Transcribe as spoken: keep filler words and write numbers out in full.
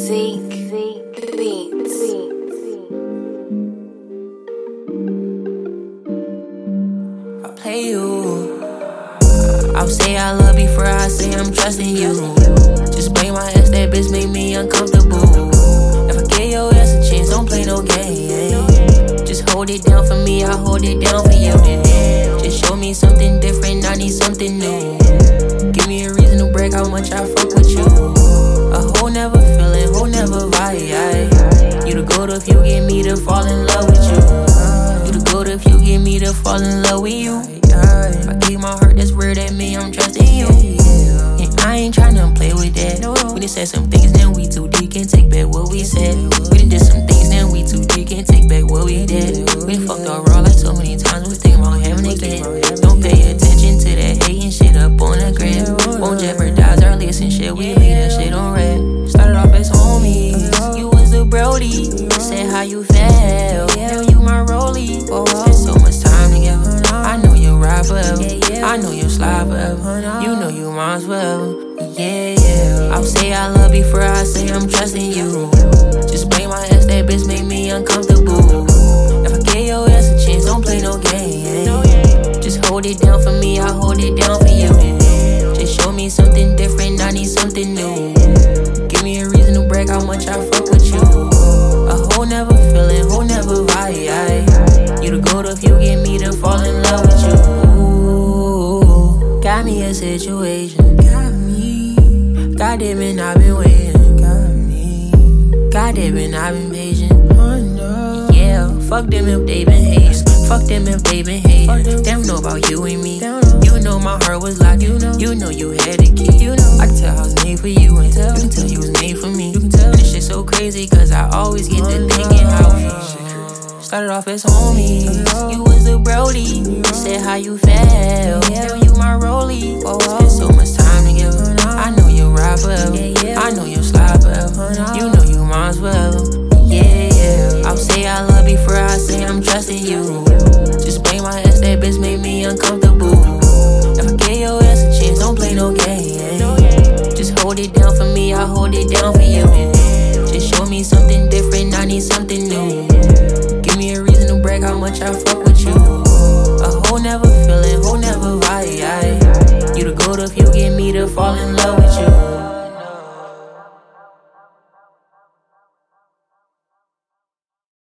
Zeke, Zeke, Beats. I play you. I'll say I love before I say I'm trusting you. Just blame my ass, that bitch make me uncomfortable. If I give your ass a chance, don't play no game. Just hold it down for me, I'll hold it down for you. Just show me something different, I need something new. Give me a reason to break how much I fuck with you. A whole never feeling, whole never vibe. You the goat if you get me to fall in love with you. You the goat if you get me to fall in love with you. If I keep my heart, that's weird at me, I'm trusting you. And I ain't tryna play with that. We done said some things, then we too deep, can't take back what we said. We done did some things, then we too deep, can't take back what we did. We done fucked all raw like so many times, we thinking about having a kid. Don't pay attention to that hating shit up on the gram. Won't jeopardize our list and shit, we leave that shit on red. Started off as homies, you was the Brody. Said how you felt, now you my rollie. Spent so much time together, I know you'll ride forever. I know you'll slide forever, you know you might as well. Yeah, yeah. I'll say I love before I say I'm trusting you. Just blame my ass, that bitch make me uncomfortable. If I give your ass a chance, don't play no game. Just hold it down for me, I'll hold it down for you. Just show me something different, I need something new. Give me a reason to brag how much I fuck with you. A whole never feeling, whole never vibe. You the goat if you get me to fall in love with you. Ooh, got me a situation. Got me. God damn it, I've been waiting. Got me. God damn it, I've been patient. Oh no. Yeah, fuck them if they been hating. Fuck them if they been hating. They don't know about you and me. You know my heart was locked. You know, you know you had a key. You know I can tell I was made for you, and you can tell you was made for me. You can tell. And this shit so crazy, cause I always get to thinking how we started off as homies. You was the Brody. Said how you felt, now you my rollie. Spent so much time together, I know you'll ride forever. I know you'll slide forever, you know you might as well. Yeah, yeah. I'll say I love before I say I'm trusting you. Just blame my ass, that bitch make me uncomfortable. If I give your ass a chance, don't play no game. Just hold it down for me, I'll hold it down for you. Just show me something different, I need something new. Give me a reason to brag how much I fuck with you. A whole never feeling, whole never vibe. You the goat if you get me to fall in love with you.